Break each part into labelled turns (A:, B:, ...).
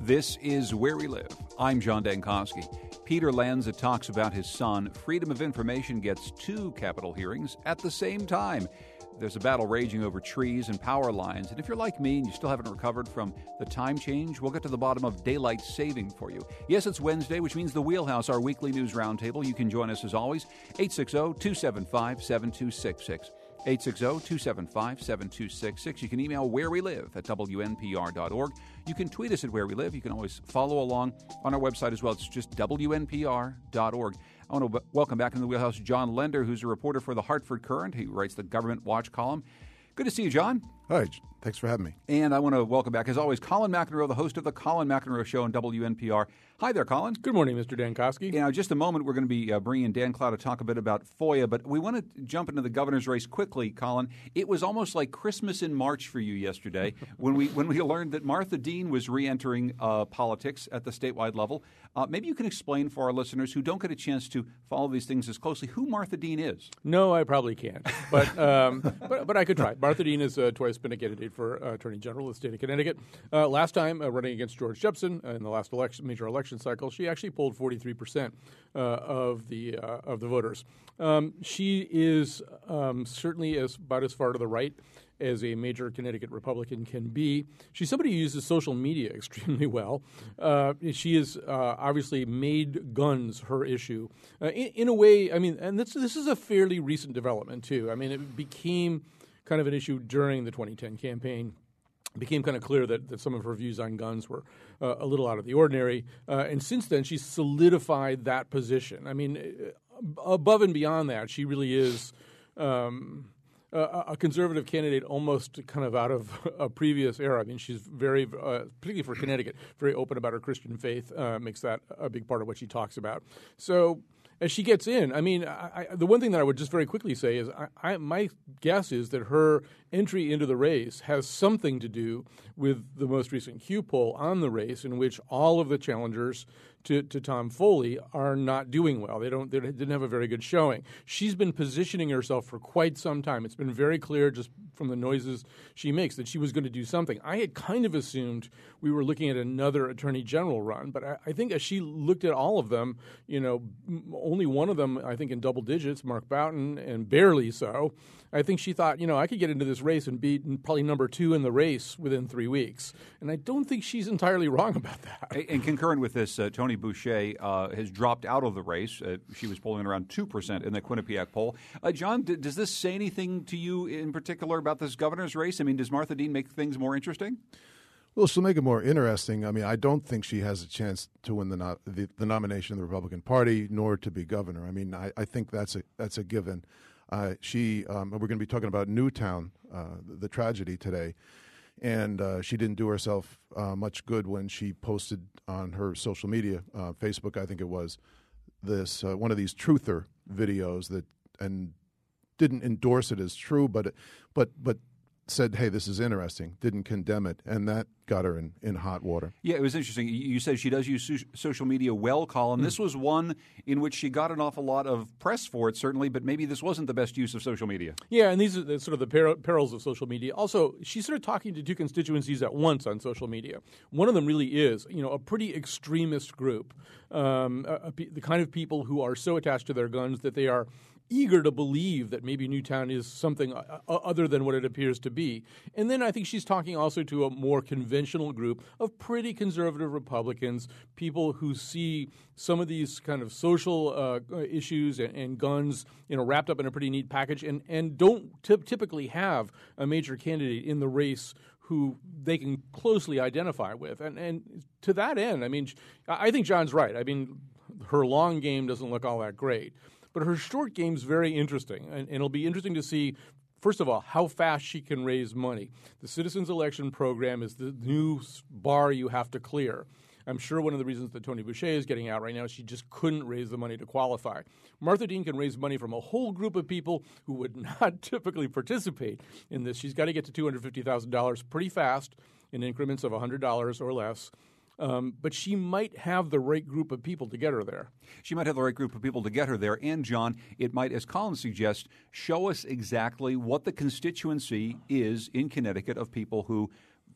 A: This is Where We Live. I'm John Dankosky. Peter Lanza talks about his son. Freedom of Information gets 2 Capitol hearings at the same time. There's a battle raging over trees and power lines. And if you're like me and you still haven't recovered from the time change, we'll get to the bottom of daylight saving for you. Yes, it's Wednesday, which means the Wheelhouse, our weekly news roundtable. You can join us as always, 860-275-7266. 860-275-7266. You can email wherewelive@wnpr.org. You can tweet us at Where We Live. You can always follow along on our website as well. It's just wnpr.org. I want to welcome back into the Wheelhouse John Lender, who's a reporter for the Hartford Courant. He writes the Government Watch column. Good to see you, John.
B: Hi, thanks for having me.
A: And I want to welcome back, as always, Colin McEnroe, the host of the Colin McEnroe Show on WNPR. Hi there, Colin.
C: Good morning, Mr. Dankosky.
A: Now, in just a moment, we're going to be bringing in Dan Clow to talk a bit about FOIA, but we want to jump into the governor's race quickly, Colin. It was almost like Christmas in March for you yesterday when we learned that Martha Dean was re-entering politics at the statewide level. Maybe you can explain for our listeners who don't get a chance to follow these things as closely who Martha Dean is.
C: No, I probably can't, but I could try. Martha Dean has twice been a candidate for Attorney General of the state of Connecticut. Last time, running against George Jepsen in the last major election cycle, she actually polled 43% of the voters. She is certainly about as far to the right as a major Connecticut Republican can be. She's somebody who uses social media extremely well. She has obviously made guns her issue in a way. I mean, and this is a fairly recent development too. I mean, it became kind of an issue during the 2010 campaign. It became kind of clear that some of her views on guns were a little out of the ordinary. And since then, she's solidified that position. I mean, above and beyond that, she really is a conservative candidate almost kind of out of a previous era. I mean, she's very, particularly for Connecticut, very open about her Christian faith, makes that a big part of what she talks about. So as she gets in, I mean, the one thing that I would just very quickly say is my guess is that her entry into the race has something to do with the most recent Q poll on the race, in which all of the challengers to Tom Foley are not doing well. They didn't have a very good showing. She's been positioning herself for quite some time. It's been very clear just from the noises she makes that she was going to do something. I had kind of assumed we were looking at another attorney general run, but I think as she looked at all of them, only one of them, I think, in double digits, Mark Boughton, and barely so. I think she thought, I could get into this race and be probably number 2 in the race within 3 weeks. And I don't think she's entirely wrong about that.
A: And concurrent with this, Tony Boucher has dropped out of the race. She was polling around 2% in the Quinnipiac poll. John, does this say anything to you in particular about this governor's race? I mean, does Martha Dean make things more interesting?
B: Well, she'll make it more interesting. I mean, I don't think she has a chance to win the nomination of the Republican Party, nor to be governor. I mean, I think that's a given. We're going to be talking about Newtown, the tragedy today, and she didn't do herself much good when she posted on her social media, Facebook, I think it was, this one of these truther videos and didn't endorse it as true, but said, hey, this is interesting, didn't condemn it, and that got her in hot water.
A: Yeah, it was interesting. You said she does use social media well, Colin. This was one in which she got an awful lot of press for it, certainly, but maybe this wasn't the best use of social media.
C: Yeah, and these are sort of the perils of social media. Also, she's sort of talking to 2 constituencies at once on social media. One of them really is, a pretty extremist group, the kind of people who are so attached to their guns that they are eager to believe that maybe Newtown is something other than what it appears to be. And then I think she's talking also to a more conventional group of pretty conservative Republicans, people who see some of these kind of social issues and guns, wrapped up in a pretty neat package and don't typically have a major candidate in the race who they can closely identify with. And to that end, I mean, I think John's right. I mean, her long game doesn't look all that great. But her short game's very interesting, and it'll be interesting to see, first of all, how fast she can raise money. The Citizens Election Program is the new bar you have to clear. I'm sure one of the reasons that Tony Boucher is getting out right now is she just couldn't raise the money to qualify. Martha Dean can raise money from a whole group of people who would not typically participate in this. She's got to get to $250,000 pretty fast in increments of $100 or less. But she might have the right group of people to get her there.
A: She might have the right group of people to get her there. And, John, it might, as Colin suggests, show us exactly what the constituency is in Connecticut of people who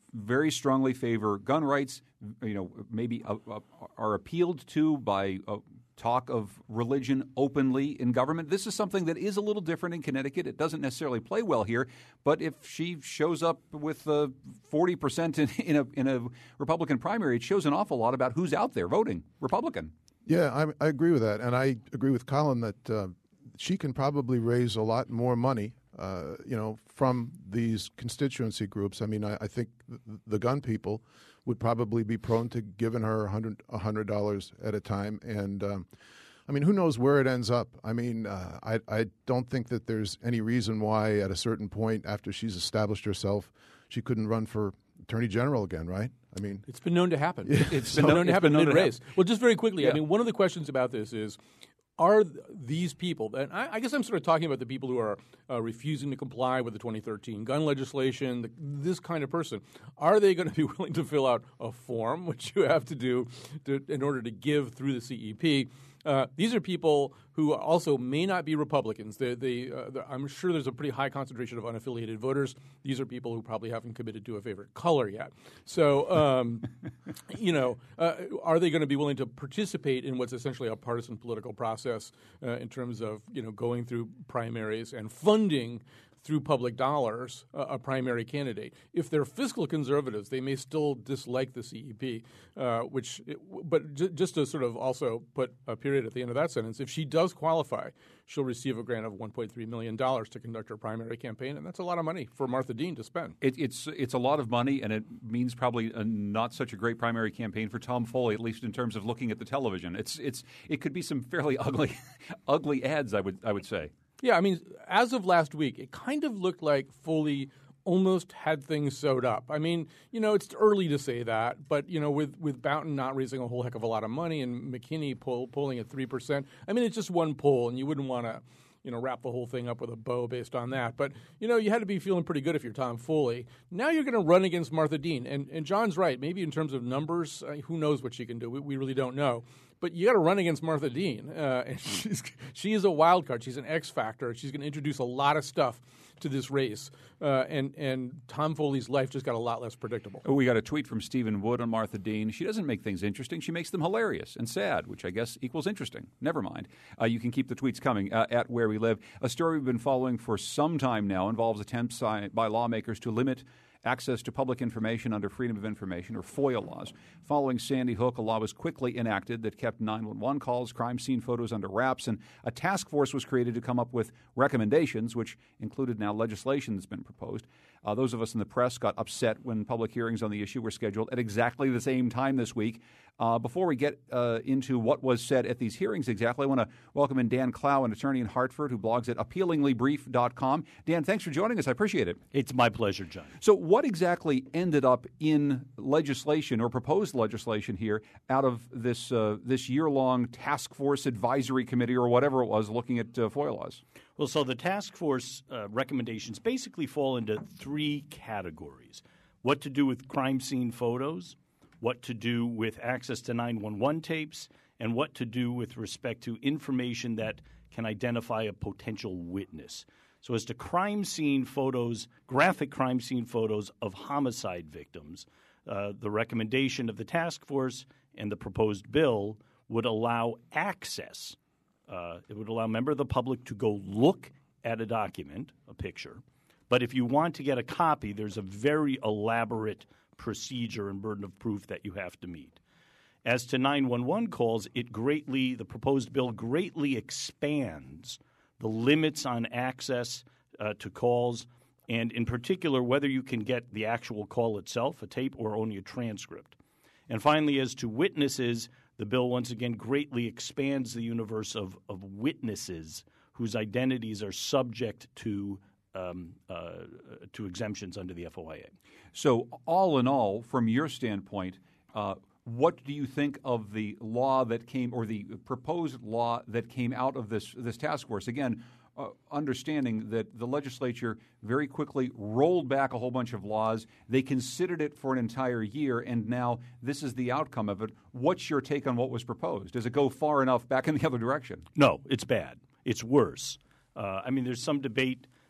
A: very strongly favor gun rights, maybe are appealed to by talk of religion openly in government. This is something that is a little different in Connecticut. It doesn't necessarily play well here, but if she shows up with 40% in a Republican primary, it shows an awful lot about who's out there voting Republican.
B: Yeah, I agree with that, and I agree with Colin that she can probably raise a lot more money, from these constituency groups. I mean, I think the gun people would probably be prone to giving her $100 at a time, and who knows where it ends up? I mean, I don't think that there's any reason why at a certain point after she's established herself, she couldn't run for Attorney General again, right? I mean,
C: it's been known to happen.
B: Yeah.
C: It's been known to happen mid-race. Well, just very quickly, yeah. I mean, one of the questions about this is, are these people, and I guess I'm sort of talking about the people who are refusing to comply with the 2013 gun legislation, this kind of person, are they going to be willing to fill out a form, which you have to do in order to give through the CEP? These are people who also may not be Republicans. I'm sure there's a pretty high concentration of unaffiliated voters. These are people who probably haven't committed to a favorite color yet. So, are they going to be willing to participate in what's essentially a partisan political process in terms of, going through primaries and funding through public dollars a primary candidate? If they're fiscal conservatives, they may still dislike the CEP, but just to sort of also put a period at the end of that sentence, if she does qualify, she'll receive a grant of $1.3 million to conduct her primary campaign, and that's a lot of money for Martha Dean to spend.
A: It's a lot of money, and it means probably not such a great primary campaign for Tom Foley, at least in terms of looking at the television. It could be some fairly ugly ads, I would say.
C: Yeah, I mean, as of last week, it kind of looked like Foley almost had things sewed up. I mean, it's early to say that, but, with Boughton not raising a whole heck of a lot of money and McKinney polling at 3%, I mean, it's just one poll, and you wouldn't want to, wrap the whole thing up with a bow based on that. But, you had to be feeling pretty good if you're Tom Foley. Now you're going to run against Martha Dean. And John's right. Maybe in terms of numbers, who knows what she can do. We really don't know. But you got to run against Martha Dean. And she is a wild card. She's an X factor. She's going to introduce a lot of stuff to this race. And Tom Foley's life just got a lot less predictable.
A: We got a tweet from Stephen Wood on Martha Dean. She doesn't make things interesting. She makes them hilarious and sad, which I guess equals interesting. Never mind. You can keep the tweets coming at Where We Live. A story we've been following for some time now involves attempts by lawmakers to limit access to public information under Freedom of Information, or FOIA laws. Following Sandy Hook, a law was quickly enacted that kept 911 calls, crime scene photos under wraps, and a task force was created to come up with recommendations, which included now legislation that's been proposed. Those of us in the press got upset when public hearings on the issue were scheduled at exactly the same time this week. Before we get into what was said at these hearings exactly, I want to welcome in Dan Clow, an attorney in Hartford who blogs at appealinglybrief.com. Dan, thanks for joining us. I appreciate it.
D: It's my pleasure, John.
A: So what exactly ended up in legislation or proposed legislation here out of this year-long task force advisory committee or whatever it was looking at FOIA laws?
D: Well, so the task force recommendations basically fall into three categories: what to do with crime scene photos, what to do with access to 911 tapes, and what to do with respect to information that can identify a potential witness. So as to crime scene photos, graphic crime scene photos of homicide victims, the recommendation of the task force and the proposed bill would allow access. It would allow a member of the public to go look at a document, a picture. But if you want to get a copy, there's a very elaborate procedure and burden of proof that you have to meet. As to 911 calls, the proposed bill greatly expands the limits on access to calls, and in particular, whether you can get the actual call itself, a tape, or only a transcript. And finally, as to witnesses, the bill once again greatly expands the universe of witnesses whose identities are subject to exemptions under the FOIA.
A: So all in all, from your standpoint, what do you think of the law that came, or the proposed law that came out of this task force? Again, understanding that the legislature very quickly rolled back a whole bunch of laws. They considered it for an entire year, and now this is the outcome of it. What's your take on what was proposed? Does it go far enough back in the other direction?
D: No, it's bad. It's worse. There's some debate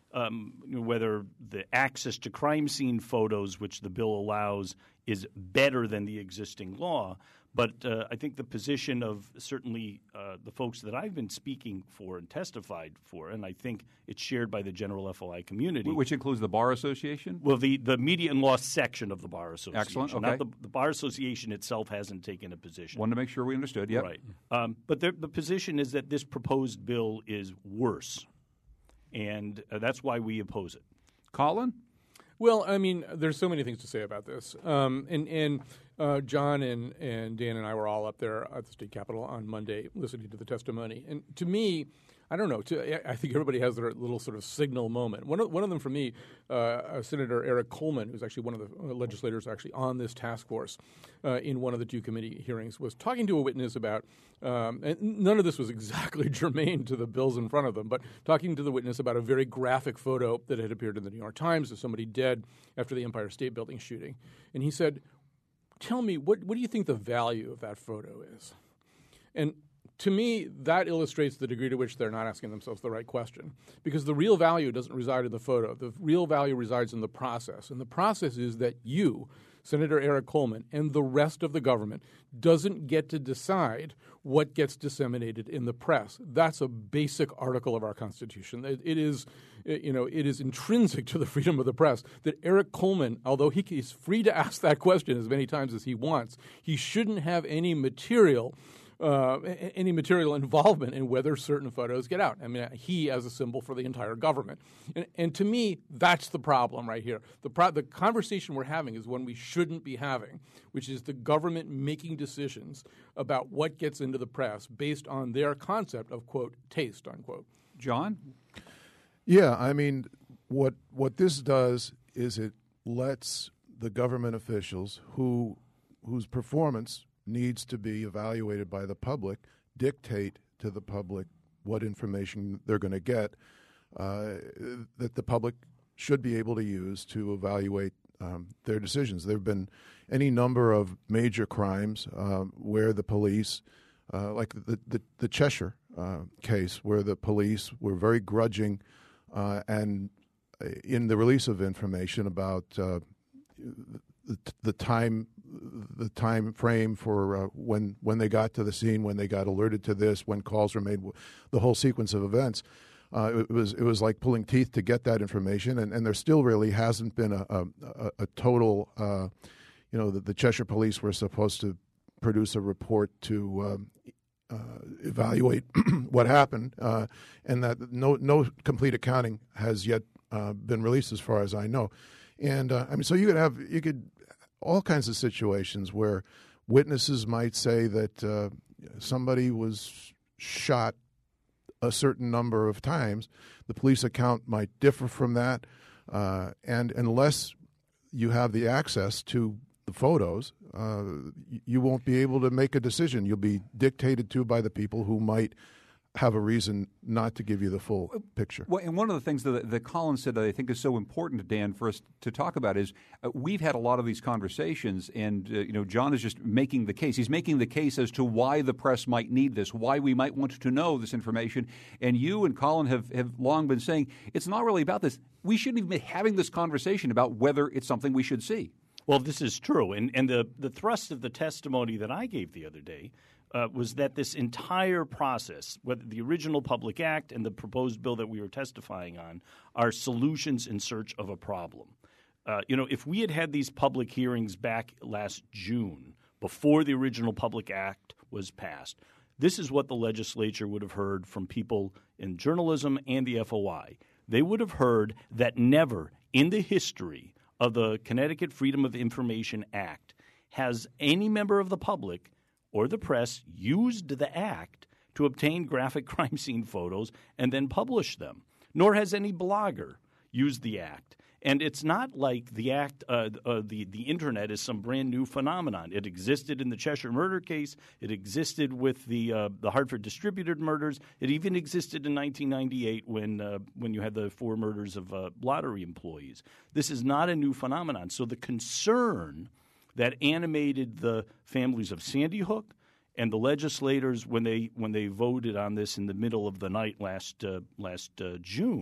D: whether the access to crime scene photos, which the bill allows, is better than the existing law. But I think the position of certainly the folks that I've been speaking for and testified for, and I think it's shared by the general FOI community.
A: Which includes the Bar Association?
D: Well, the media and law section of the Bar Association.
A: Excellent, okay.
D: Not the Bar Association itself hasn't taken a position.
A: Wanted to make sure we understood, yep.
D: Right. But the position is that this proposed bill is worse, and that's why we oppose it.
A: Colin?
C: Well, I mean, there's so many things to say about this. And John and Dan and I were all up there at the state capitol on Monday listening to the testimony. And to me, I don't know. I think everybody has their little sort of signal moment. One of them for me, Senator Eric Coleman, who's actually one of the legislators actually on this task force in one of the two committee hearings, was talking to a witness about, and none of this was exactly germane to the bills in front of them, but talking to the witness about a very graphic photo that had appeared in the New York Times of somebody dead after the Empire State Building shooting. And he said, tell me, what do you think the value of that photo is? And to me, that illustrates the degree to which they're not asking themselves the right question, because the real value doesn't reside in the photo. The real value resides in the process, and the process is that you, Senator Eric Coleman, and the rest of the government doesn't get to decide what gets disseminated in the press. That's a basic article of our Constitution. It is intrinsic to the freedom of the press that Eric Coleman, although he is free to ask that question as many times as he wants, he shouldn't have any material involvement in whether certain photos get out. I mean, he as a symbol for the entire government. And to me, that's the problem right here. The conversation we're having is one we shouldn't be having, which is the government making decisions about what gets into the press based on their concept of, quote, taste, unquote.
A: John?
B: Yeah, I mean, what this does is it lets the government officials whose performance needs to be evaluated by the public dictate to the public what information they're going to get that the public should be able to use to evaluate their decisions. There have been any number of major crimes where the police, like the Cheshire case, where the police were very grudging and in the release of information about the time frame for when they got to the scene, when they got alerted to this, when calls were made, the whole sequence of events. It was like pulling teeth to get that information, and there still really hasn't been a total. The Cheshire Police were supposed to produce a report to evaluate what happened, and that no complete accounting has yet been released, as far as I know. And so you could all kinds of situations where witnesses might say that somebody was shot a certain number of times. The police account might differ from that, and unless you have the access to the photos, you won't be able to make a decision. You'll be dictated to by the people who might have a reason not to give you the full picture.
A: Well, and one of the things that Colin said that I think is so important, Dan, for us to talk about is we've had a lot of these conversations, and John is just making the case. He's making the case as to why the press might need this, why we might want to know this information. And you and Colin have long been saying it's not really about this. We shouldn't even be having this conversation about whether it's something we should see.
D: Well, this is true. And the thrust of the testimony that I gave the other day was that this entire process, whether the original Public Act and the proposed bill that we were testifying on, are solutions in search of a problem. If we had these public hearings back last June, before the original Public Act was passed, this is what the legislature would have heard from people in journalism and the FOI. They would have heard that never in the history of the Connecticut Freedom of Information Act has any member of the public or the press used the act to obtain graphic crime scene photos and then publish them, nor has any blogger used the act. And it's not like the act, the Internet is some brand new phenomenon. It existed in the Cheshire murder case. It existed with the Hartford distributed murders. It even existed in 1998 when you had the 4 murders of lottery employees. This is not a new phenomenon. So the concern that animated the families of Sandy Hook and the legislators when they voted on this in the middle of the night last June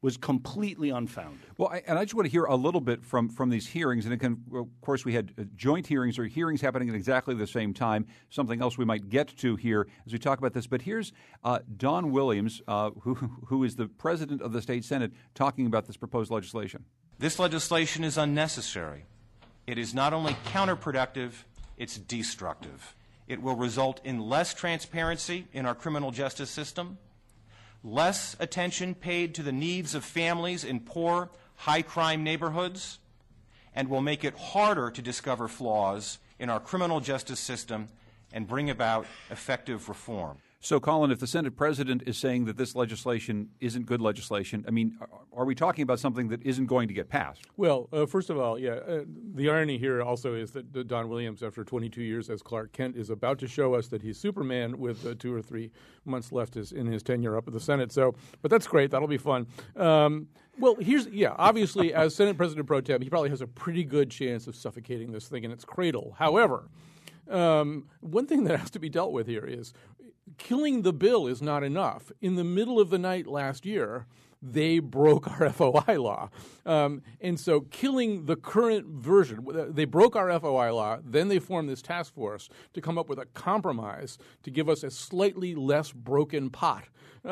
D: was completely unfounded.
A: Well, I just want to hear a little bit from these hearings. And of course, we had joint hearings or hearings happening at exactly the same time, something else we might get to here as we talk about this. But here's Don Williams, who is the president of the state Senate, talking about this proposed legislation.
E: This legislation is unnecessary. It is not only counterproductive, it's destructive. It will result in less transparency in our criminal justice system, less attention paid to the needs of families in poor, high-crime neighborhoods, and will make it harder to discover flaws in our criminal justice system and bring about effective reform.
A: So, Colin, if the Senate president is saying that this legislation isn't good legislation, I mean, are we talking about something that isn't going to get passed?
C: Well, first of all, the irony here also is that Don Williams, after 22 years as Clark Kent, is about to show us that he's Superman with 2 or 3 months left in his tenure up at the Senate. So, but that's great. That'll be fun. Well, obviously, as Senate President Pro Tem, he probably has a pretty good chance of suffocating this thing in its cradle. However, one thing that has to be dealt with here is killing the bill is not enough. In the middle of the night last year, they broke our FOI law. And so killing the current version, they broke our FOI law, then they formed this task force to come up with a compromise to give us a slightly less broken pot.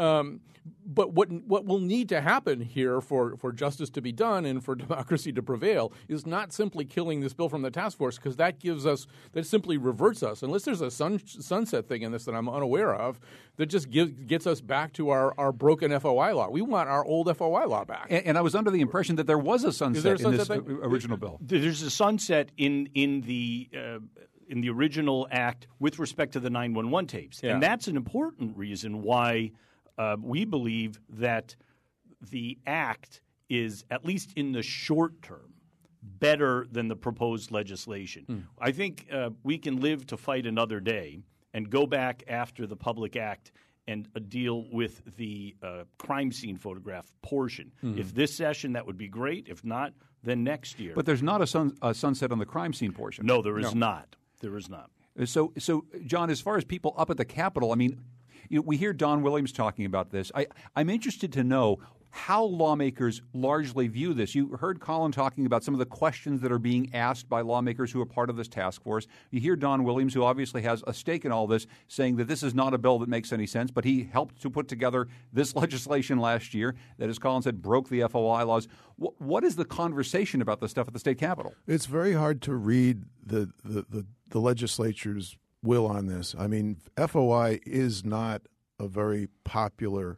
C: But what will need to happen here for justice to be done and for democracy to prevail is not simply killing this bill from the task force, because that simply reverts us, unless there's a sunset thing in this that I'm unaware of, that just gets us back to our broken FOI law. We want our old FOI law back.
A: And I was under the impression that there was a sunset in this original bill.
D: There's a sunset in the original act with respect to the 911 tapes. Yeah. And that's an important reason why we believe that the act is, at least in the short term, better than the proposed legislation. I think we can live to fight another day and go back after the Public Act and deal with the crime scene photograph portion. If this session, that would be great. If not, then next year.
A: But there's not a sunset on the crime scene portion.
D: No, there is not. There is not.
A: So, John, as far as people up at the Capitol, I mean, we hear Don Williams talking about this. I'm interested to know how lawmakers largely view this. You heard Colin talking about some of the questions that are being asked by lawmakers who are part of this task force. You hear Don Williams, who obviously has a stake in all this, saying that this is not a bill that makes any sense, but he helped to put together this legislation last year that, as Colin said, broke the FOI laws. What is the conversation about this stuff at the state capitol?
B: It's very hard to read the legislature's will on this. I mean, FOI is not a very popular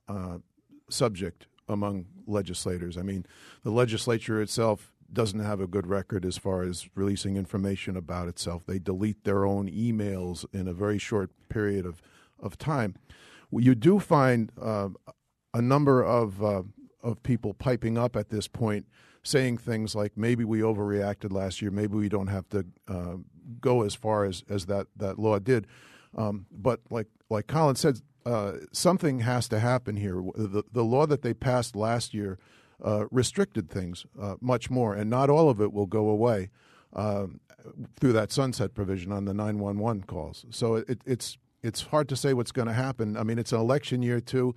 B: subject among legislators. I mean, the legislature itself doesn't have a good record as far as releasing information about itself. They delete their own emails in a very short period of time. You do find a number of people piping up at this point, saying things like, maybe we overreacted last year, maybe we don't have to go as far as that law did. But like Colin said, something has to happen here. The law that they passed last year restricted things much more, and not all of it will go away through that sunset provision on the 911 calls. So it's hard to say what's going to happen. I mean, it's an election year too.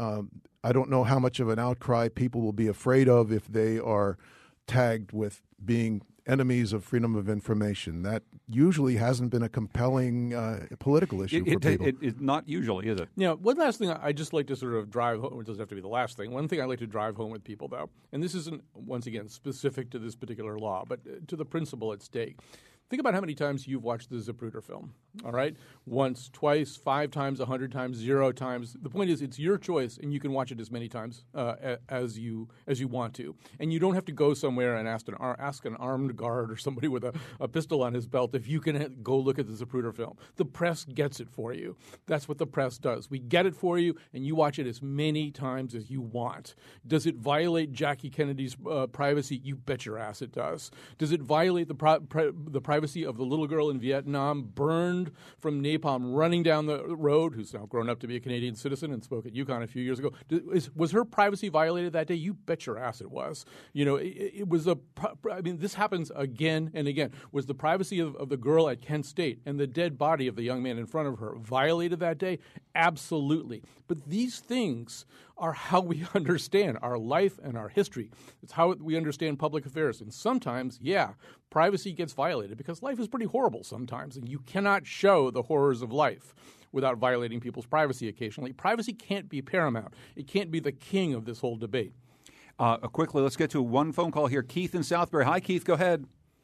B: I don't know how much of an outcry people will be afraid of if they are tagged with being enemies of freedom of information. That usually hasn't been a compelling political issue for people.
A: It's not usually, is it?
C: Yeah. One last thing I just like to sort of drive home. It doesn't have to be the last thing. One thing I like to drive home with people, though, and this isn't, once again, specific to this particular law, but to the principle at stake. Think about how many times you've watched the Zapruder film, all right? Once, twice, 5 times, 100 times, 0 times. The point is, it's your choice, and you can watch it as many times as you want to. And you don't have to go somewhere and ask an armed guard or somebody with a pistol on his belt if you can go look at the Zapruder film. The press gets it for you. That's what the press does. We get it for you, and you watch it as many times as you want. Does it violate Jackie Kennedy's privacy? You bet your ass it does. Does it violate the privacy of the little girl in Vietnam burned from napalm running down the road, who's now grown up to be a Canadian citizen and spoke at UConn a few years ago? Was her privacy violated that day? You bet your ass it was. You know, it was this happens again and again. Was the privacy of the girl at Kent State and the dead body of the young man in front of her violated that day? Absolutely. But these things are how we understand our life and our history. It's how we understand public affairs. And sometimes, privacy gets violated because life is pretty horrible sometimes, and you cannot show the horrors of life without violating people's privacy occasionally. Privacy can't be paramount. It can't be the king of this whole debate.
A: Quickly, let's get to one phone call here. Keith in Southbury. Hi, Keith. Go ahead.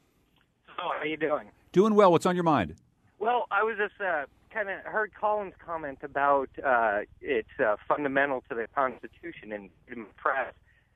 F: How are you doing?
A: Doing well. What's on your mind?
F: Well, I was just kind of heard Colin's comment about it's fundamental to the Constitution and freedom of press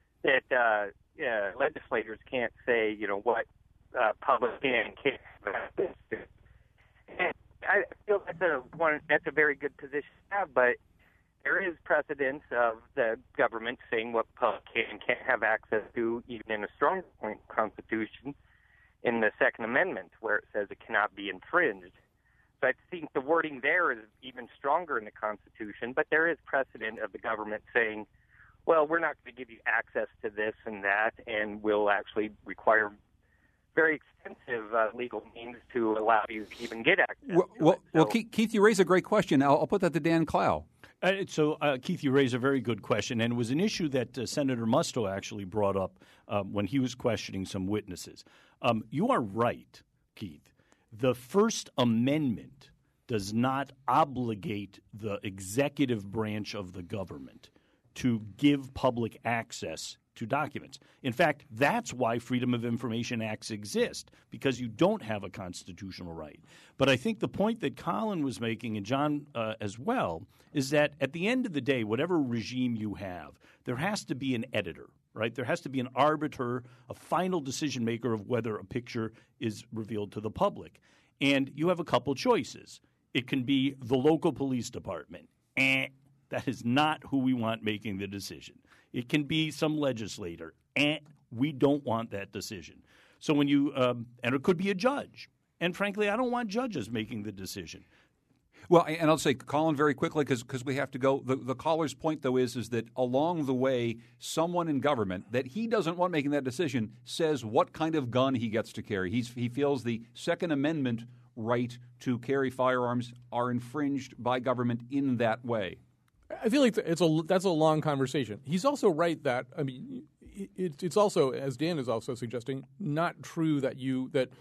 F: that legislators can't say, what public can and can't have access to. And I feel that's a very good position to have, but there is precedence of the government saying what public can and can't have access to, even in a strong point Constitution, in the Second Amendment, where it says it cannot be infringed. So I think the wording there is even stronger in the Constitution, but there is precedent of the government saying, well, we're not going to give you access to this and that, and we'll actually require very extensive legal means to allow you to even get access to it.
A: Well, Keith, you raise a great question. I'll put that to Dan Clow.
D: Keith, you raise a very good question, and it was an issue that Senator Musto actually brought up when he was questioning some witnesses. You are right, Keith. The First Amendment does not obligate the executive branch of the government to give public access to documents. In fact, that's why Freedom of Information Acts exist, because you don't have a constitutional right. But I think the point that Colin was making, and John as well, is that at the end of the day, whatever regime you have, there has to be an editor, right? There has to be an arbiter, a final decision maker of whether a picture is revealed to the public. And you have a couple choices. It can be the local police department. That is not who we want making the decision. It can be some legislator. We don't want that decision. So when you and it could be a judge. And frankly, I don't want judges making the decision.
A: Well, and I'll say, Colin, very quickly, because we have to go. The caller's point, though, is that along the way, someone in government that he doesn't want making that decision says what kind of gun he gets to carry. He feels the Second Amendment right to carry firearms are infringed by government in that way.
C: I feel like that's a long conversation. He's also right that, it's also, as Dan is also suggesting, not true that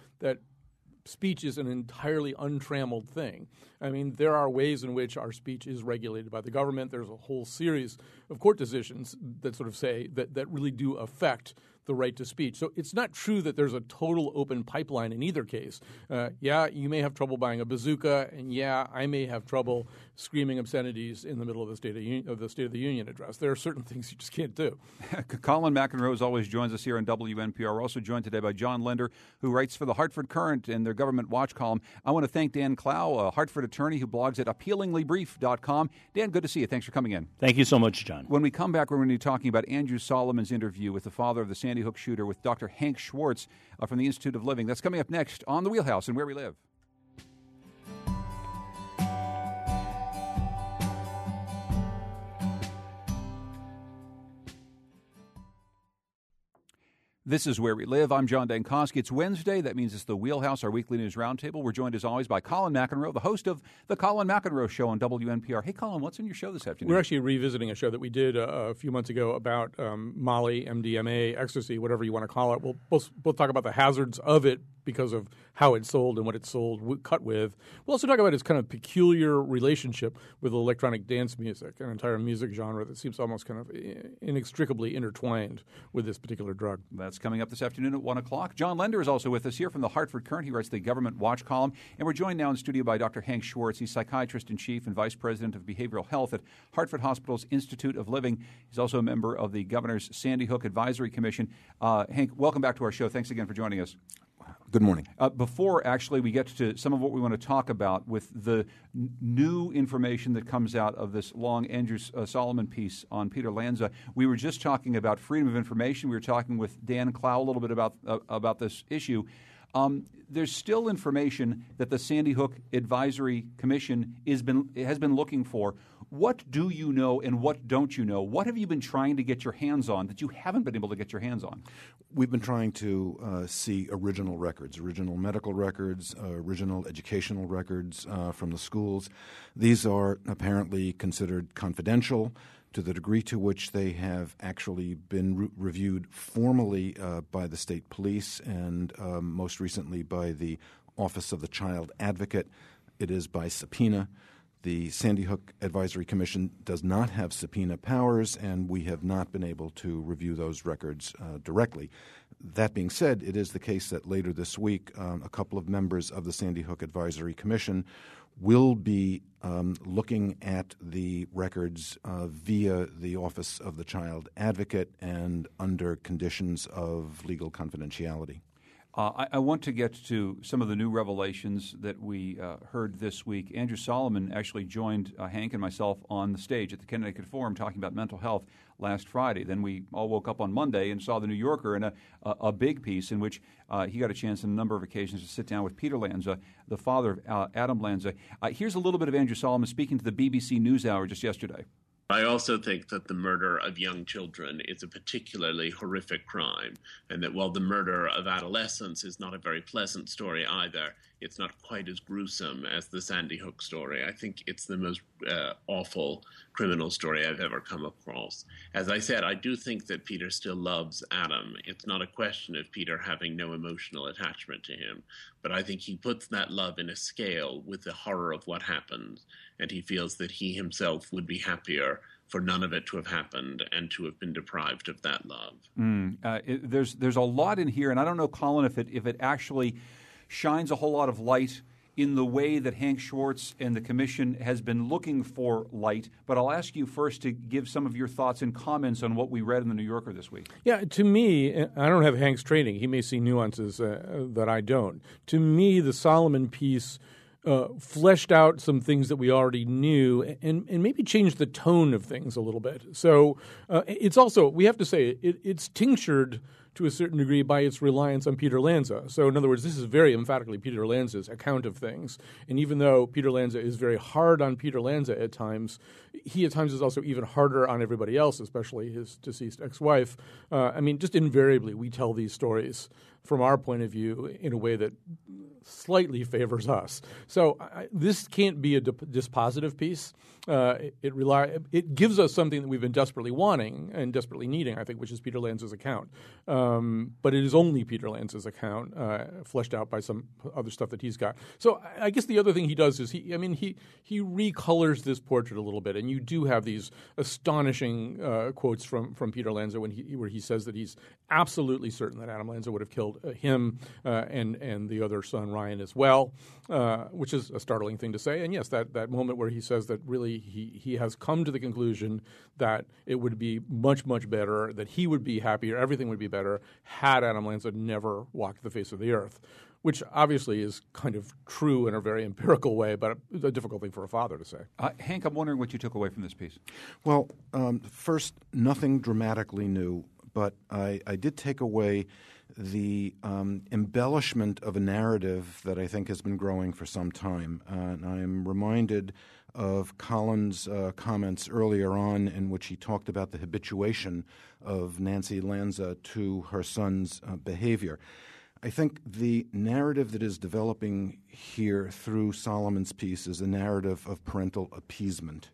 C: speech is an entirely untrammeled thing. I mean, there are ways in which our speech is regulated by the government. There's a whole series of court decisions that sort of say that really do affect the right to speech. So it's not true that there's a total open pipeline in either case. You may have trouble buying a bazooka, and I may have trouble screaming obscenities in the middle of the State of the Union address. There are certain things you just can't do.
A: Colin McEnroe, as always, joins us here on WNPR. We're also joined today by John Lender, who writes for the Hartford Courant in their Government Watch column. I want to thank Dan Clow, a Hartford attorney who blogs at appealinglybrief.com. Dan, good to see you. Thanks for coming in.
D: Thank you so much, John.
A: When we come back, we're going to be talking about Andrew Solomon's interview with the father of the Sandy Hook shooter with Dr. Hank Schwartz from the Institute of Living. That's coming up next on The Wheelhouse and Where We Live. This is Where We Live. I'm John Dankosky. It's Wednesday. That means it's The Wheelhouse, our weekly news roundtable. We're joined, as always, by Colin McEnroe, the host of The Colin McEnroe Show on WNPR. Hey, Colin, what's on your show this afternoon?
C: We're actually revisiting a show that we did a few months ago about Molly, MDMA, ecstasy, whatever you want to call it. We'll talk about the hazards of it because of how it's sold and what it's sold, cut with. We'll also talk about its kind of peculiar relationship with electronic dance music, an entire music genre that seems almost kind of inextricably intertwined with this particular drug.
A: That's coming up this afternoon at 1 o'clock. John Lender is also with us here from the Hartford Courant. He writes the Government Watch column. And we're joined now in studio by Dr. Hank Schwartz. He's psychiatrist-in-chief and vice president of behavioral health at Hartford Hospital's Institute of Living. He's also a member of the Governor's Sandy Hook Advisory Commission. Hank, welcome back to our show. Thanks again for joining us.
G: Good morning.
A: Before actually we get to some of what we want to talk about with the new information that comes out of this long Andrew Solomon piece on Peter Lanza, we were just talking about freedom of information. We were talking with Dan Clow a little bit about this issue. There's still information that the Sandy Hook Advisory Commission has been looking for. What do you know and what don't you know? What have you been trying to get your hands on that you haven't been able to get your hands on?
G: We've been trying to see original records, original medical records, original educational records from the schools. These are apparently considered confidential. to the degree to which they have actually been reviewed formally by the state police and most recently by the Office of the Child Advocate, it is by subpoena. The Sandy Hook Advisory Commission does not have subpoena powers, and we have not been able to review those records directly. That being said, it is the case that later this week, a couple of members of the Sandy Hook Advisory Commission will be looking at the records via the Office of the Child Advocate and under conditions of legal confidentiality.
A: I want to get to some of the new revelations that we heard this week. Andrew Solomon actually joined Hank and myself on the stage at the Connecticut Forum talking about mental health last Friday. Then we all woke up on Monday and saw the New Yorker in a big piece in which he got a chance on a number of occasions to sit down with Peter Lanza, the father of Adam Lanza. Here's a little bit of Andrew Solomon speaking to the BBC NewsHour just yesterday.
H: I also think that the murder of young children is a particularly horrific crime, and that while the murder of adolescents is not a very pleasant story either, it's not quite as gruesome as the Sandy Hook story. I think it's the most awful criminal story I've ever come across. As I said, I do think that Peter still loves Adam. It's not a question of Peter having no emotional attachment to him, but I think he puts that love in a scale with the horror of what happened, and he feels that he himself would be happier for none of it to have happened and to have been deprived of that love.
A: There's a lot in here, and I don't know, Colin, if it actually shines a whole lot of light in the way that Hank Schwartz and the Commission has been looking for light. But I'll ask you first to give some of your thoughts and comments on what we read in the New Yorker this week.
C: Yeah, to me, I don't have Hank's training. He may see nuances that I don't. To me, the Solomon piece fleshed out some things that we already knew and maybe changed the tone of things a little bit. So it's also, we have to say, it's tinctured to a certain degree by its reliance on Peter Lanza. So in other words, this is very emphatically Peter Lanza's account of things. And even though Peter Lanza is very hard on Peter Lanza at times, he at times is also even harder on everybody else, especially his deceased ex-wife. Just invariably we tell these stories from our point of view in a way that slightly favors us. So this can't be a dispositive piece. It gives us something that we've been desperately wanting and desperately needing, I think, which is Peter Lanza's account. But it is only Peter Lanza's account, fleshed out by some other stuff that he's got. So I guess the other thing he does is he recolors this portrait a little bit, and you do have these astonishing quotes from Peter Lanza where he says that he's absolutely certain that Adam Lanza would have killed him and the other son Ryan as well, which is a startling thing to say. And yes, that moment where he says that really he has come to the conclusion that it would be much, much better, that he would be happier, everything would be better had Adam Lanza never walked the face of the earth, which obviously is kind of true in a very empirical way, but a difficult thing for a father to say.
A: Hank, I'm wondering what you took away from this piece.
G: Well, first, nothing dramatically new, but I did take away the embellishment of a narrative that I think has been growing for some time. And I am reminded of Colin's comments earlier on in which he talked about the habituation of Nancy Lanza to her son's behavior. I think the narrative that is developing here through Solomon's piece is a narrative of parental appeasement.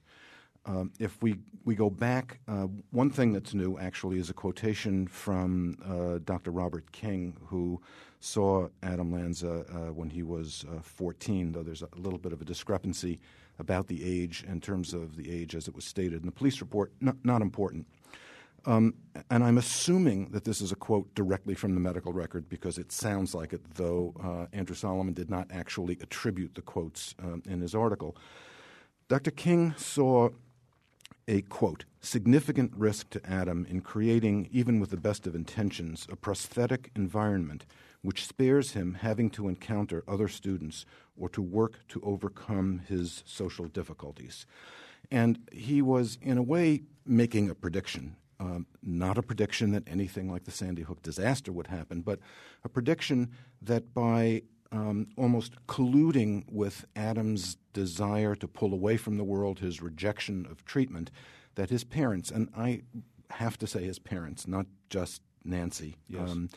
G: If we go back, one thing that's new actually is a quotation from Dr. Robert King, who saw Adam Lanza when he was 14, though there's a little bit of a discrepancy about the age in terms of the age as it was stated in the police report. Not important. And I'm assuming that this is a quote directly from the medical record because it sounds like it, though Andrew Solomon did not actually attribute the quotes in his article. Dr. King saw a, quote, significant risk to Adam in creating, even with the best of intentions, a prosthetic environment which spares him having to encounter other students or to work to overcome his social difficulties. And he was, in a way, making a prediction. Not a prediction that anything like the Sandy Hook disaster would happen, but a prediction that by almost colluding with Adam's desire to pull away from the world, his rejection of treatment, that his parents, and I have to say his parents, not just Nancy,
A: yes.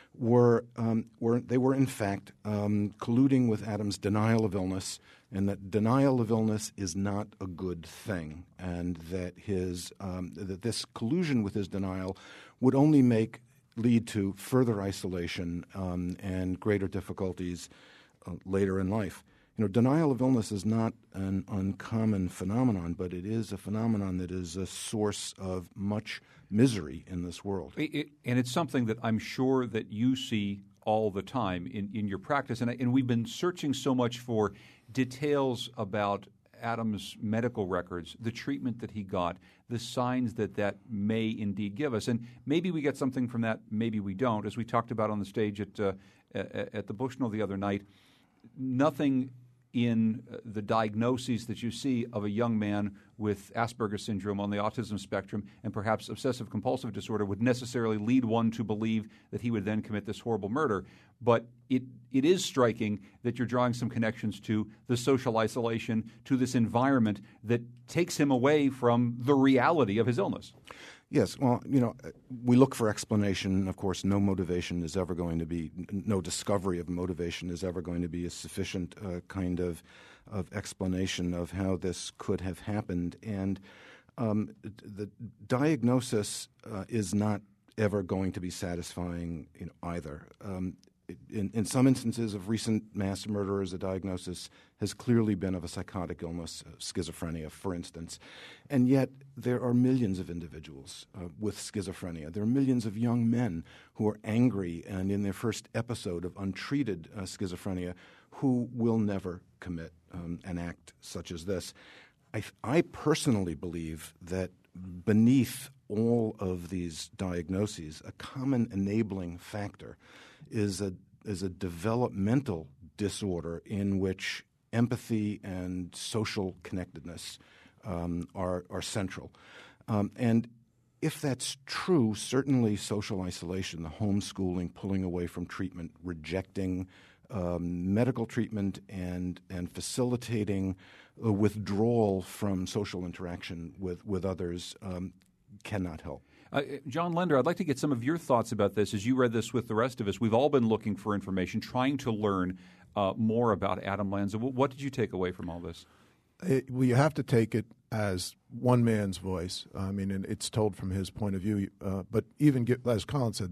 G: were in fact colluding with Adam's denial of illness, and that denial of illness is not a good thing, and that that this collusion with his denial would only lead to further isolation and greater difficulties later in life. Denial of illness is not an uncommon phenomenon, but it is a phenomenon that is a source of much misery in this world.
A: And it's something that I'm sure that you see all the time in your practice. And we've been searching so much for details about Adam's medical records, the treatment that he got, the signs that may indeed give us. And maybe we get something from that, maybe we don't. As we talked about on the stage at the Bushnell the other night, nothing in the diagnoses that you see of a young man with Asperger's syndrome on the autism spectrum and perhaps obsessive-compulsive disorder would necessarily lead one to believe that he would then commit this horrible murder. But it is striking that you're drawing some connections to the social isolation, to this environment that takes him away from the reality of his illness.
G: Yes, well, we look for explanation. Of course, no discovery of motivation is ever going to be a sufficient kind of explanation of how this could have happened. And the diagnosis is not ever going to be satisfying either. In some instances of recent mass murderers, the diagnosis has clearly been of a psychotic illness, schizophrenia, for instance. And yet there are millions of individuals with schizophrenia. There are millions of young men who are angry and in their first episode of untreated schizophrenia who will never commit an act such as this. I personally believe that beneath all of these diagnoses, a common enabling factor is a developmental disorder in which empathy and social connectedness are central. And if that's true, certainly social isolation, the homeschooling, pulling away from treatment, rejecting medical treatment, and facilitating withdrawal from social interaction with others cannot help.
A: John Lender, I'd like to get some of your thoughts about this. As you read this with the rest of us, we've all been looking for information, trying to learn more about Adam Lanza. What did you take away from all this?
B: Well, you have to take it as one man's voice. I mean, and it's told from his point of view. But even, as Colin said,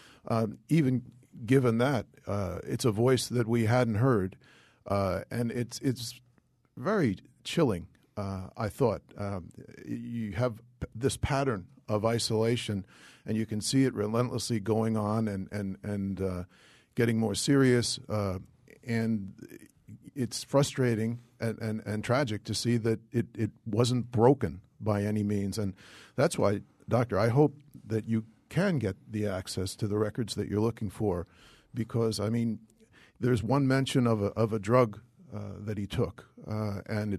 B: even given that, it's a voice that we hadn't heard, and it's very chilling. I thought you have this pattern of isolation, and you can see it relentlessly going on and getting more serious, and it's frustrating and tragic to see that it wasn't broken by any means. And that's why, Doctor, I hope that you can get the access to the records that you're looking for, because, I mean, there's one mention of a drug that he took, and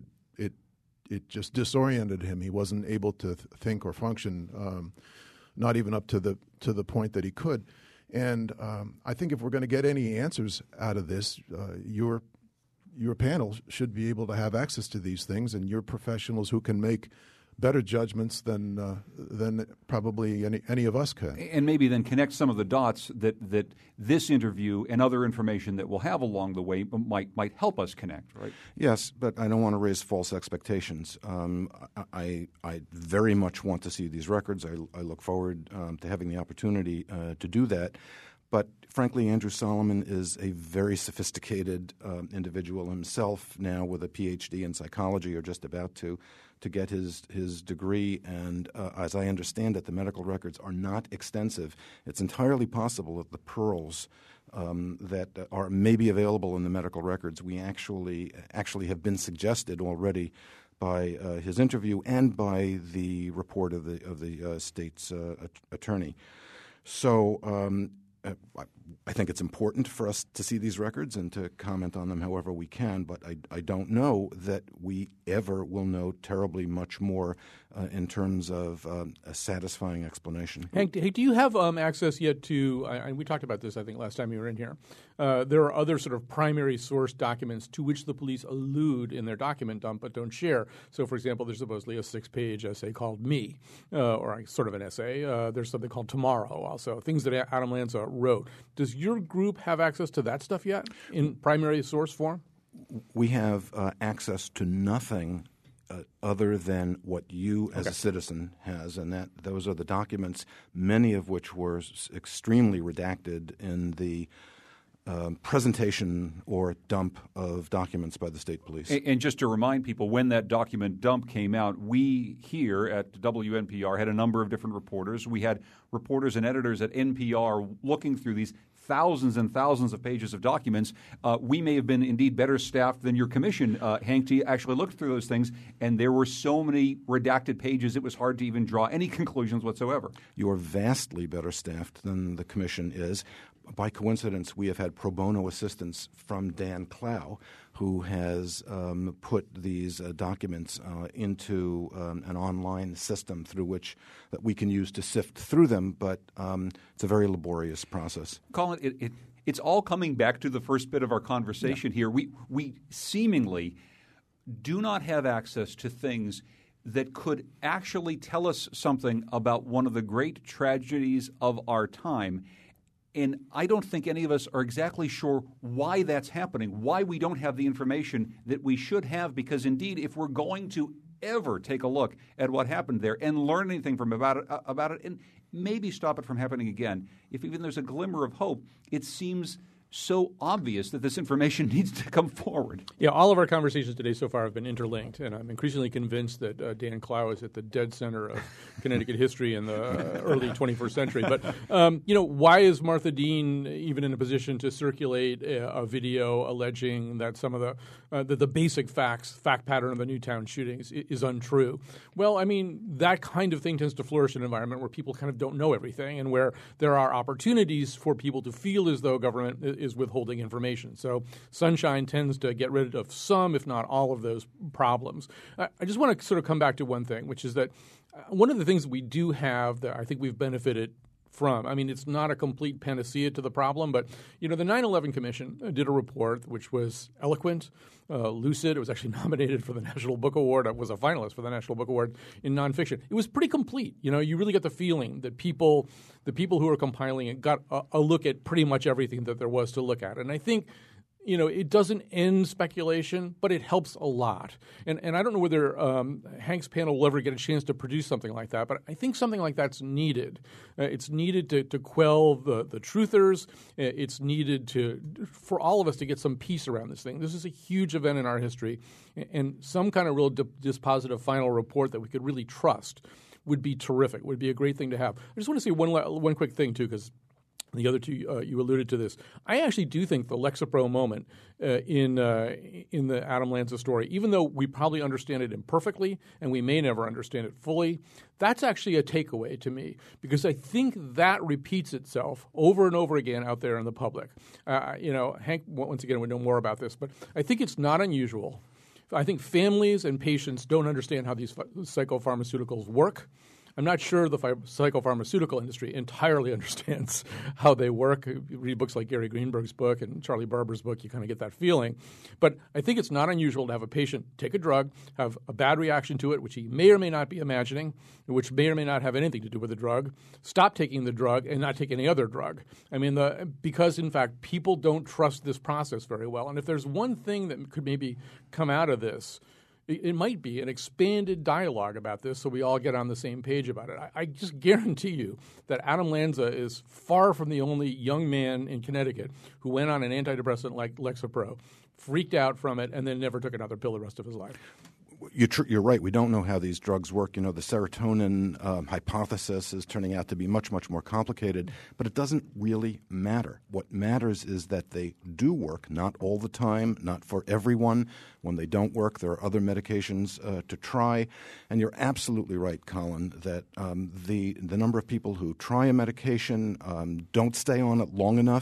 B: it just disoriented him. He wasn't able to think or function, not even up to the point that he could. And I think if we're going to get any answers out of this, your panel should be able to have access to these things, and you're professionals who can make better judgments than probably any of us can.
A: And maybe then connect some of the dots that this interview and other information that we'll have along the way might help us connect, right?
G: Yes, but I don't want to raise false expectations. I very much want to see these records. I look forward to having the opportunity to do that. But frankly, Andrew Solomon is a very sophisticated individual himself, now with a PhD in psychology, or just about to get his degree. And as I understand it, the medical records are not extensive. It's entirely possible that the pearls that are maybe available in the medical records we actually have been suggested already by his interview and by the report of the state's attorney. So I think it's important for us to see these records and to comment on them however we can, but I don't know that we ever will know terribly much more in terms of a satisfying explanation.
C: Hank, do you have access yet to, and we talked about this, I think, last time you were in here, there are other sort of primary source documents to which the police allude in their document dump but don't share. So, for example, there's supposedly a 6-page essay called Me, or sort of an essay. There's something called Tomorrow also, things that Adam Lanza wrote. Does your group have access to that stuff yet in primary source form?
G: We have access to nothing other than what you as a citizen has, and those are the documents, many of which were extremely redacted in the presentation or dump of documents by the state police.
A: And just to remind people, when that document dump came out, we here at WNPR had a number of different reporters. We had reporters and editors at NPR looking through these thousands and thousands of pages of documents. We may have been indeed better staffed than your commission, Hank, to actually look through those things, and there were so many redacted pages it was hard to even draw any conclusions whatsoever.
G: You are vastly better staffed than the commission is. By coincidence, we have had pro bono assistance from Dan Clow, who has put these documents into an online system through which that we can use to sift through them, but it's a very laborious process.
A: Colin, it's all coming back to the first bit of our conversation here. We seemingly do not have access to things that could actually tell us something about one of the great tragedies of our time. And I don't think any of us are exactly sure why that's happening, why we don't have the information that we should have, because indeed, if we're going to ever take a look at what happened there and learn anything from about it and maybe stop it from happening again, if even there's a glimmer of hope, it seems so obvious that this information needs to come forward.
C: Yeah, all of our conversations today so far have been interlinked, and I'm increasingly convinced that Dan Clow is at the dead center of Connecticut history in the early 21st century. But, why is Martha Dean even in a position to circulate a video alleging that some of the basic fact pattern of the Newtown shootings is untrue? Well, I mean, that kind of thing tends to flourish in an environment where people kind of don't know everything and where there are opportunities for people to feel as though government is withholding information. So Sunshine tends to get rid of some, if not all, of those problems. I just want to sort of come back to one thing, which is that one of the things that we do have that I think we've benefited from, I mean, it's not a complete panacea to the problem, but, the 9/11 Commission did a report which was eloquent, lucid. It was actually nominated for the National Book Award. It was a finalist for the National Book Award in nonfiction. It was pretty complete. You really get the feeling that the people who are compiling it got a look at pretty much everything that there was to look at. And I think it doesn't end speculation, but it helps a lot. And I don't know whether Hank's panel will ever get a chance to produce something like that, but I think something like that's needed. It's needed to quell the truthers. It's needed for all of us to get some peace around this thing. This is a huge event in our history, and some kind of real dispositive final report that we could really trust would be terrific, would be a great thing to have. I just want to say one quick thing, too, because the other two, you alluded to this. I actually do think the Lexapro moment in the Adam Lanza story, even though we probably understand it imperfectly and we may never understand it fully, that's actually a takeaway to me because I think that repeats itself over and over again out there in the public. Hank, once again, we know more about this, but I think it's not unusual. I think families and patients don't understand how these psychopharmaceuticals work. I'm not sure the psychopharmaceutical industry entirely understands how they work. You read books like Gary Greenberg's book and Charlie Barber's book, you kind of get that feeling. But I think it's not unusual to have a patient take a drug, have a bad reaction to it, which he may or may not be imagining, which may or may not have anything to do with the drug, stop taking the drug and not take any other drug. I mean, because, in fact, people don't trust this process very well. And if there's one thing that could maybe come out of this, it might be an expanded dialogue about this so we all get on the same page about it. I just guarantee you that Adam Lanza is far from the only young man in Connecticut who went on an antidepressant like Lexapro, freaked out from it, and then never took another pill the rest of his life.
G: You're right. We don't know how these drugs work. The serotonin hypothesis is turning out to be much, much more complicated, but it doesn't really matter. What matters is that they do work, not all the time, not for everyone. When they don't work, there are other medications to try. And you're absolutely right, Colin, that the number of people who try a medication, don't stay on it long enough,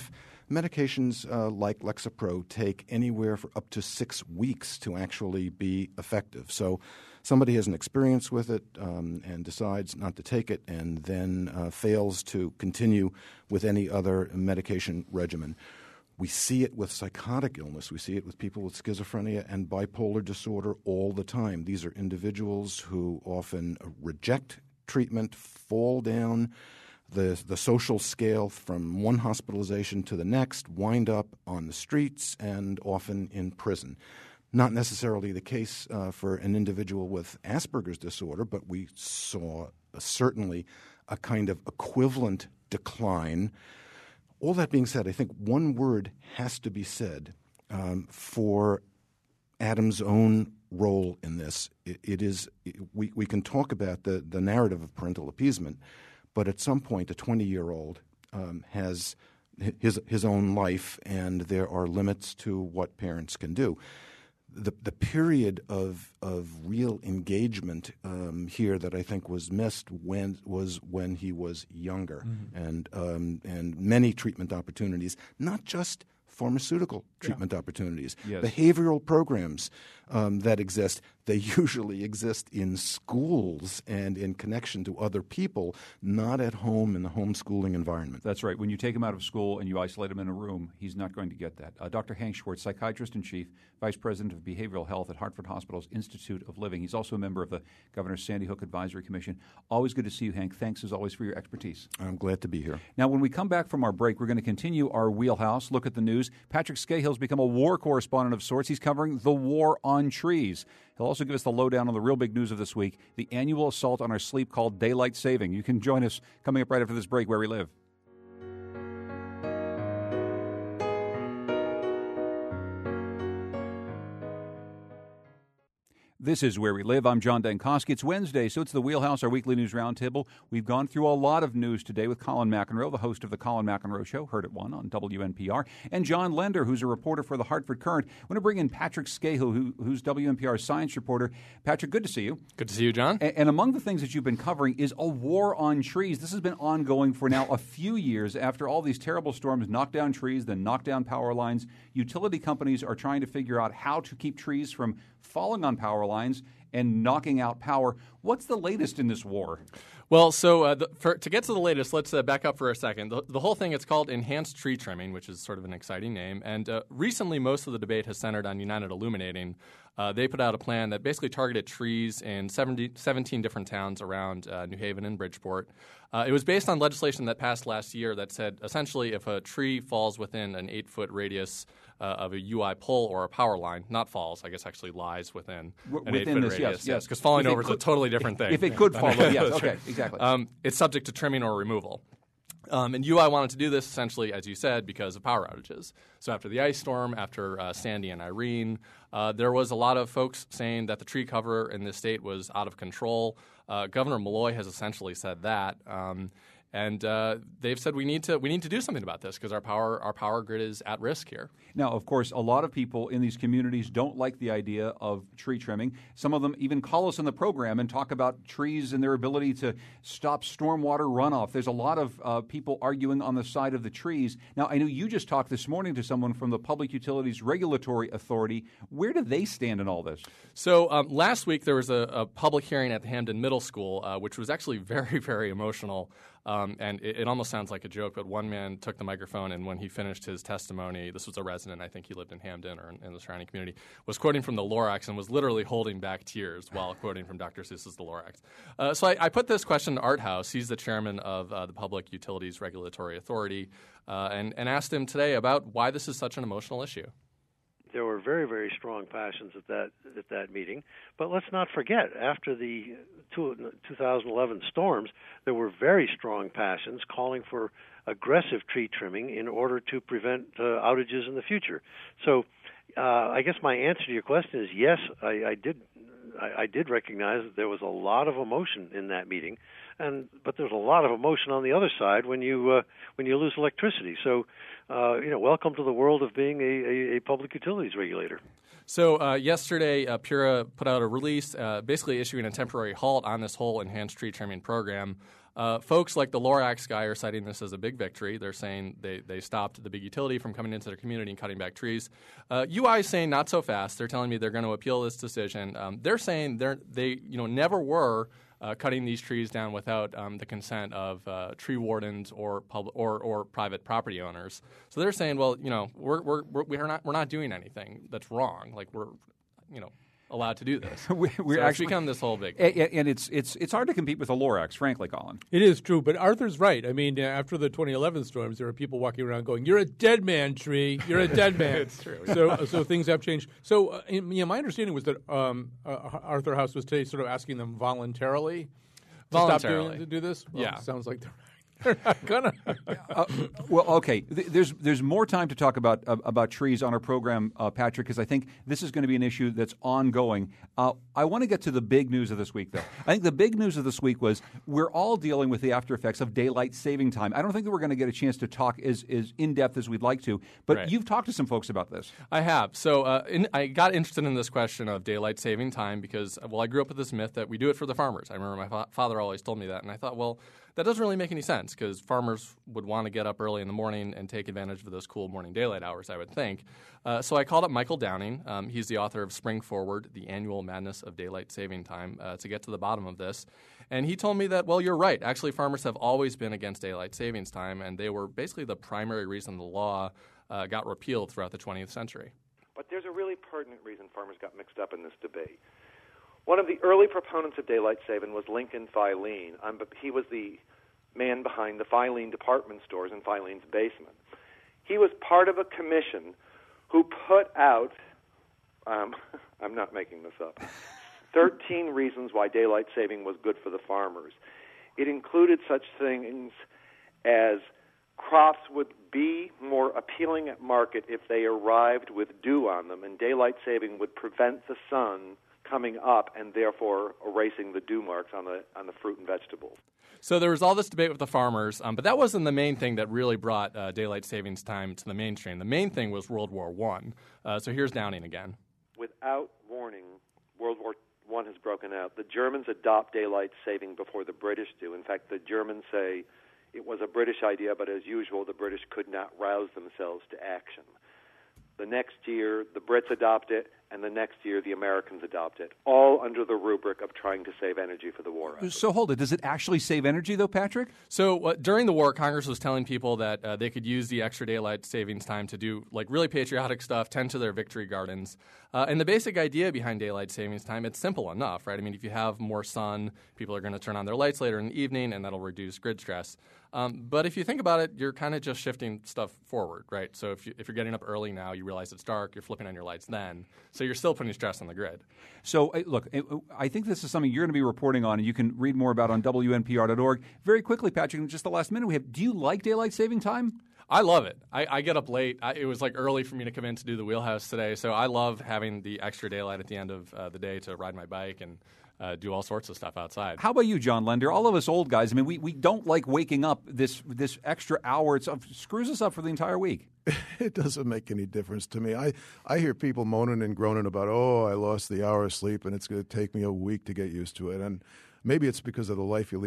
G: medications like Lexapro take anywhere for up to 6 weeks to actually be effective. So somebody has an experience with it and decides not to take it and then fails to continue with any other medication regimen. We see it with psychotic illness. We see it with people with schizophrenia and bipolar disorder all the time. These are individuals who often reject treatment, fall down the social scale from one hospitalization to the next, wind up on the streets and often in prison. Not necessarily the case for an individual with Asperger's disorder, but we saw certainly a kind of equivalent decline. All that being said, I think one word has to be said for Adam's own role in this. We can talk about the narrative of parental appeasement, but at some point a 20-year-old has his own life, and there are limits to what parents can do. The period of real engagement here that I think was missed was when he was younger, and many treatment opportunities, not just pharmaceutical treatment opportunities, behavioral programs that exist. They usually exist in schools and in connection to other people, not at home in the homeschooling environment.
A: That's right. When you take him out of school and you isolate him in a room, he's not going to get that. Dr. Hank Schwartz, psychiatrist in chief, vice president of behavioral health at Hartford Hospital's Institute of Living. He's also a member of the Governor's Sandy Hook Advisory Commission. Always good to see you, Hank. Thanks, as always, for your expertise.
G: I'm glad to be here.
A: Now, when we come back from our break, we're going to continue our wheelhouse, look at the news. Patrick Scahill's become a war correspondent of sorts. He's covering the war on trees. He'll also give us the lowdown on the real big news of this week, the annual assault on our sleep called daylight saving. You can join us coming up right after this break, Where We Live. This is Where We Live. I'm John Dankosky. It's Wednesday, so it's the Wheelhouse, our weekly news roundtable. We've gone through a lot of news today with Colin McEnroe, the host of the Colin McEnroe Show, heard at 1 on WNPR, and John Lender, who's a reporter for the Hartford Courant. I want to bring in Patrick Scahill, who's WNPR's science reporter. Patrick, good to see you.
I: Good to see you, John.
A: And among the things that you've been covering is a war on trees. This has been ongoing for now a few years after all these terrible storms knocked down trees, then knocked down power lines. Utility companies are trying to figure out how to keep trees from falling on power lines and knocking out power. What's the latest in this war?
I: Well, so to get to the latest, let's back up for a second. The whole thing, it's called enhanced tree trimming, which is sort of an exciting name. And recently, most of the debate has centered on United Illuminating. They put out a plan that basically targeted trees in 17 different towns around New Haven and Bridgeport. It was based on legislation that passed last year that said essentially if a tree falls within an 8-foot radius of a UI pole or a power line, not falls, I guess actually lies within an 8-foot radius. Yes, because falling over is a totally different thing.
A: If it could fall over, yes, okay, exactly.
I: It's subject to trimming or removal. And UI wanted to do this essentially, as you said, because of power outages. So after the ice storm, after Sandy and Irene, there was a lot of folks saying that the tree cover in this state was out of control. Governor Malloy has essentially said that. And they've said we need to do something about this because our power grid is at risk here.
A: Now, of course, a lot of people in these communities don't like the idea of tree trimming. Some of them even call us on the program and talk about trees and their ability to stop stormwater runoff. There's a lot of people arguing on the side of the trees. Now, I know you just talked this morning to someone from the Public Utilities Regulatory Authority. Where do they stand in all this?
I: So last week there was a public hearing at the Hamden Middle School, which was actually very, very emotional. And it almost sounds like a joke, but one man took the microphone, and when he finished his testimony, this was a resident, I think he lived in Hamden or in the surrounding community, was quoting from the Lorax and was literally holding back tears while quoting from Dr. Seuss's The Lorax. So I put this question to Art House. He's the chairman of the Public Utilities Regulatory Authority, and asked him today about why this is such an emotional issue.
J: There were very, very strong passions at that meeting. But let's not forget, after the 2011 storms, there were very strong passions calling for aggressive tree trimming in order to prevent outages in the future. So I guess my answer to your question is yes, I did recognize that there was a lot of emotion in that meeting. but there's a lot of emotion on the other side when you lose electricity. So, welcome to the world of being a public utilities regulator.
I: So yesterday, PURA put out a release basically issuing a temporary halt on this whole enhanced tree trimming program. Folks like the Lorax guy are citing this as a big victory. They're saying they stopped the big utility from coming into their community and cutting back trees. UI is saying not so fast. They're telling me they're going to appeal this decision. They're saying they never were cutting these trees down without the consent of tree wardens or private property owners. So they're saying, well, we're not doing anything that's wrong. Like we're allowed to do this.
A: We're actually
I: become this whole big
A: thing. And it's hard to compete with the Lorax, frankly, Colin.
C: It is true, but Arthur's right. I mean, after the 2011 storms, there were people walking around going, "You're a dead man, tree. You're a dead man."
I: It's true.
C: So things have changed. So my understanding was that Arthur House was today sort of asking them voluntarily to do this. Well,
I: yeah,
C: sounds like they're not gonna.
A: Well, okay. There's more time to talk about trees on our program, Patrick, because I think this is going to be an issue that's ongoing. I want to get to the big news of this week, though. I think the big news of this week was we're all dealing with the after effects of daylight saving time. I don't think that we're going to get a chance to talk as in depth as we'd like to, but
I: right.
A: You've talked to some folks about this.
I: I have. So I got interested in this question of daylight saving time because, I grew up with this myth that we do it for the farmers. I remember my father always told me that, and I thought, well, that doesn't really make any sense because farmers would want to get up early in the morning and take advantage of those cool morning daylight hours, I would think. So I called up Michael Downing. He's the author of Spring Forward, The Annual Madness of Daylight Saving Time, to get to the bottom of this. And he told me that, well, you're right. Actually, farmers have always been against daylight savings time, and they were basically the primary reason the law got repealed throughout the 20th century.
K: But there's a really pertinent reason farmers got mixed up in this debate. One of the early proponents of daylight saving was Lincoln Filene. He was the man behind the Filene department stores in Filene's basement. He was part of a commission who put out, I'm not making this up, 13 reasons why daylight saving was good for the farmers. It included such things as crops would be more appealing at market if they arrived with dew on them, and daylight saving would prevent the sun coming up and therefore erasing the dew marks on the fruit and vegetables.
I: So there was all this debate with the farmers, but that wasn't the main thing that really brought daylight savings time to the mainstream. The main thing was World War I. So here's Downing again.
K: Without warning, World War I has broken out. The Germans adopt daylight saving before the British do. In fact, the Germans say it was a British idea, but as usual, the British could not rouse themselves to action. The next year, the Brits adopt it, and the next year, the Americans adopt it, all under the rubric of trying to save energy for the war effort.
A: So hold it. Does it actually save energy, though, Patrick?
I: So during the war, Congress was telling people that they could use the extra daylight savings time to do really patriotic stuff, tend to their victory gardens. And the basic idea behind daylight savings time, it's simple enough, right? I mean, if you have more sun, people are going to turn on their lights later in the evening, and that'll reduce grid stress. But if you think about it, you're kind of just shifting stuff forward, right? So if you're getting up early now, you realize it's dark, you're flipping on your lights then. So you're still putting stress on the grid.
A: So, look, I think this is something you're going to be reporting on, and you can read more about on WNPR.org. Very quickly, Patrick, in just the last minute we have, do you like daylight saving time?
I: I love it. I get up late. It was early for me to come in to do the Wheelhouse today, so I love having the extra daylight at the end of the day to ride my bike and do all sorts of stuff outside.
A: How about you, John Lender? All of us old guys, I mean, we don't like waking up this extra hour. It screws us up for the entire week.
B: It doesn't make any difference to me. I hear people moaning and groaning about, I lost the hour of sleep, and it's going to take me a week to get used to it. And maybe it's because of the life you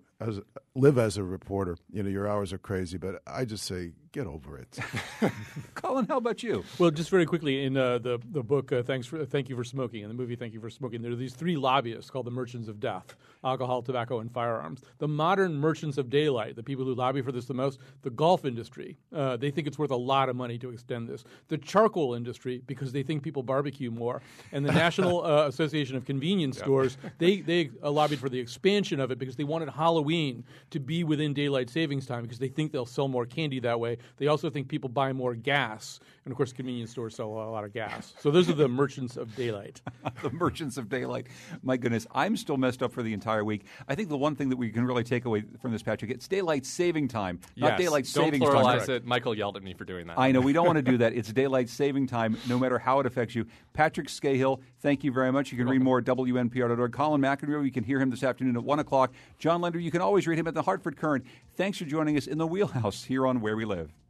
B: live as a reporter. Your hours are crazy, but I just say, get over it.
A: Colin, how about you?
C: Well, just very quickly, in the book, Thank You for Smoking, in the movie Thank You for Smoking, there are these three lobbyists called the Merchants of Death: alcohol, tobacco, and firearms. The modern merchants of daylight, the people who lobby for this the most, the golf industry, they think it's worth a lot of money to extend this. The charcoal industry, because they think people barbecue more. And the National Association of Convenience Stores, they lobbied for the expansion of it because they wanted Halloween to be within daylight savings time because they think they'll sell more candy that way. They also think people buy more gas. And, of course, convenience stores sell a lot of gas. So those are the merchants of daylight.
A: The merchants of daylight. My goodness, I'm still messed up for the entire week. I think the one thing that we can really take away from this, Patrick, it's daylight saving time, not daylight savings time.
I: Don't pluralize it. Michael yelled at me for doing that.
A: I know. We don't want to do that. It's daylight saving time, no matter how it affects you. Patrick Scahill, thank you very much. You can read more at WNPR.org. Colin McEnroe, you can hear him this this afternoon at 1 o'clock. John Lender, you can always read him at the Hartford Courant. Thanks for joining us in the Wheelhouse here on Where We Live.